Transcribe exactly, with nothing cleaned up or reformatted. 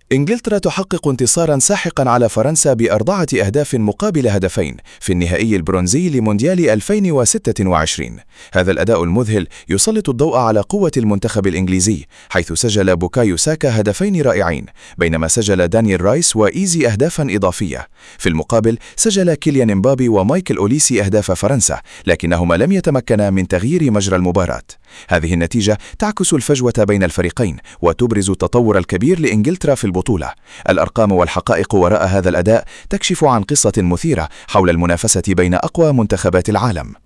إنجلترا تحقق انتصاراً ساحقاً على فرنسا بأربعة أهداف مقابل هدفين في النهائي البرونزي لمونديال ألفين وستة وعشرين. هذا الأداء المذهل يسلط الضوء على قوة المنتخب الإنجليزي، حيث سجل بوكايو ساكا هدفين رائعين، بينما سجل دانيال رايس وإيزي أهدافاً إضافية. في المقابل سجل كيليان امبابي ومايكل أوليسي أهداف فرنسا، لكنهما لم يتمكنا من تغيير مجرى المباراة. هذه النتيجة تعكس الفجوة بين الفريقين وتبرز التطور الكبير لإنجلترا في البطولة. الأرقام والحقائق وراء هذا الأداء تكشف عن قصة مثيرة حول المنافسة بين أقوى منتخبات العالم.